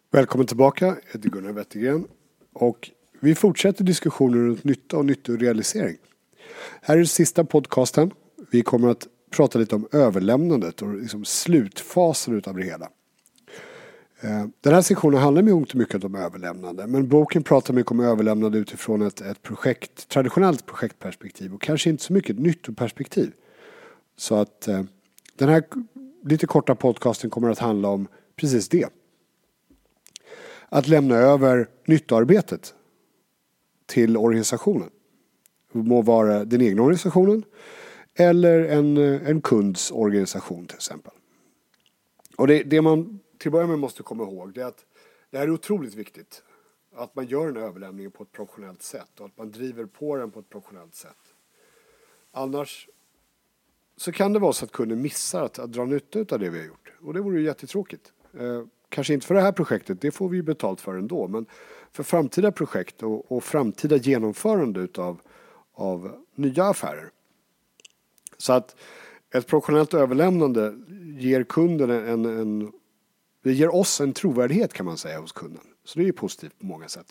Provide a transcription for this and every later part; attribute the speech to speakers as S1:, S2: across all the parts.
S1: Välkommen tillbaka, jag heter Gunnar Wettergren och vi fortsätter diskussionen runt nytta och nyttorealisering. Här är den sista podcasten. Vi kommer att prata lite om överlämnandet och liksom slutfasen av det hela. Den här sektionen handlar mycket om överlämnande, men boken pratar mycket om överlämnande utifrån ett traditionellt projektperspektiv och kanske inte så mycket ett nyttoperspektiv. Så att den här lite korta podcasten kommer att handla om precis det. Att lämna över nyttoarbetet till organisationen. Det må vara den egna organisationen eller en kunds organisation till exempel. Och det man till början med måste komma ihåg det är att det här är otroligt viktigt. Att man gör den överlämningen på ett professionellt sätt och att man driver på den på ett professionellt sätt. Annars så kan det vara så att kunden missar att dra nytta av det vi har gjort. Och det vore ju jättetråkigt. Kanske inte för det här projektet, det får vi betalt för ändå. Men för framtida projekt och framtida genomförande av nya affärer. Så att ett professionellt överlämnande ger kunden det ger oss en trovärdighet kan man säga hos kunden. Så det är ju positivt på många sätt.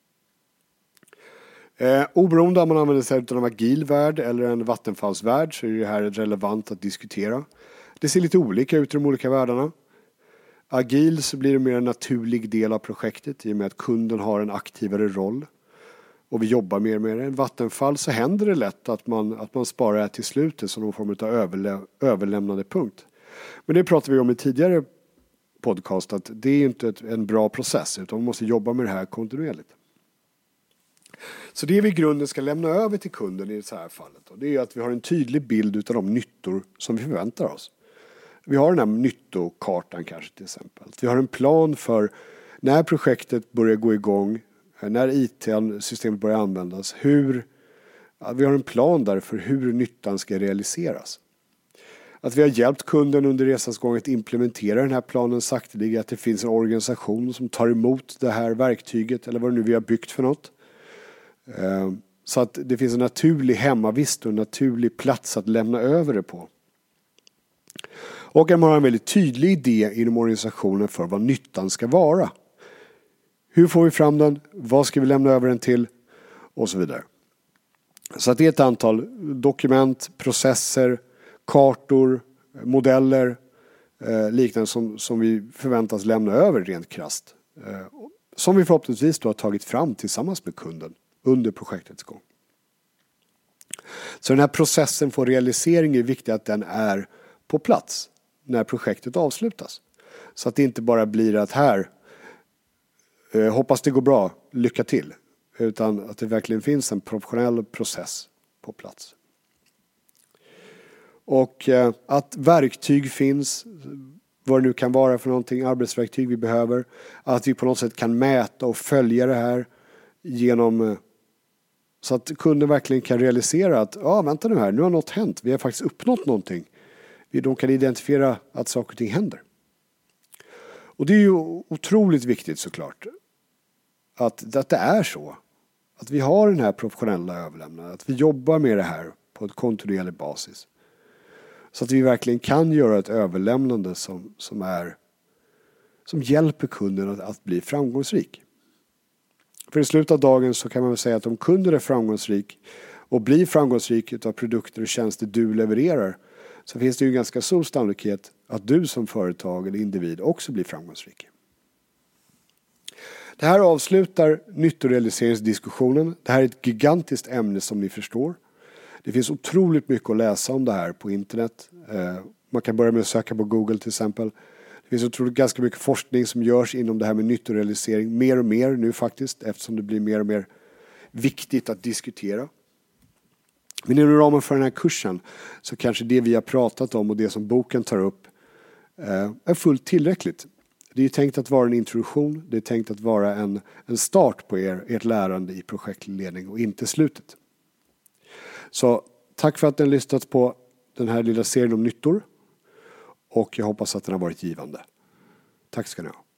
S1: Oberoende om man använder sig av en agil värld eller en vattenfallsvärld så är det här relevant att diskutera. Det ser lite olika ut i de olika världarna. Agil så blir det mer en naturlig del av projektet i och med att kunden har en aktivare roll. Och vi jobbar mer med det. I Vattenfall så händer det lätt att man sparar det till slutet som någon form av överlämnande punkt. Men det pratade vi om i tidigare podcast att det är inte en bra process utan man måste jobba med det här kontinuerligt. Så det vi i grunden ska lämna över till kunden i det här fallet det är att vi har en tydlig bild av de nyttor som vi förväntar oss. Vi har den här nyttokartan kanske till exempel. Vi har en plan för när projektet börjar gå igång, när IT-systemet börjar användas, vi har en plan där för hur nyttan ska realiseras. Att vi har hjälpt kunden under resans gång att implementera den här planen sakteliga, att det finns en organisation som tar emot det här verktyget eller vad det nu vi har byggt för något. Så att det finns en naturlig hemmavist och en naturlig plats att lämna över det på. Och man har en väldigt tydlig idé inom organisationen för vad nyttan ska vara. Hur får vi fram den? Vad ska vi lämna över den till? Och så vidare. Så att det är ett antal dokument, processer, kartor, modeller liknande som vi förväntas lämna över rent krasst. Som vi förhoppningsvis då har tagit fram tillsammans med kunden under projektets gång. Så den här processen för realisering är viktig att den är på plats när projektet avslutas. Så att det inte bara blir att hoppas det går bra, lycka till. Utan att det verkligen finns en professionell process på plats. Och att verktyg finns, vad det nu kan vara för någonting, arbetsverktyg vi behöver. Att vi på något sätt kan mäta och följa det här genom så att kunden verkligen kan realisera att vänta nu här, nu har något hänt. Vi har faktiskt uppnått någonting. De kan identifiera att saker och ting händer. Och det är ju otroligt viktigt såklart att det är så. Att vi har den här professionella överlämnandet. Att vi jobbar med det här på ett kontinuerlig basis. Så att vi verkligen kan göra ett överlämnande som hjälper kunden att bli framgångsrik. För i slutet av dagen så kan man väl säga att om kunden är framgångsrik och blir framgångsrik utav produkter och tjänster du levererar så finns det ju en ganska stor sannolikhet att du som företag eller individ också blir framgångsrik. Det här avslutar nyttorealiseringsdiskussionen. Det här är ett gigantiskt ämne som ni förstår. Det finns otroligt mycket att läsa om det här på internet. Man kan börja med att söka på Google till exempel. Det finns otroligt ganska mycket forskning som görs inom det här med nyttorealisering. Mer och mer nu faktiskt eftersom det blir mer och mer viktigt att diskutera. Men inom ramen för den här kursen så kanske det vi har pratat om och det som boken tar upp är fullt tillräckligt. Det är tänkt att vara en introduktion, det är tänkt att vara en start på ert lärande i projektledning och inte slutet. Så tack för att ni har lyssnat på den här lilla serien om nyttor och jag hoppas att den har varit givande. Tack ska ni ha.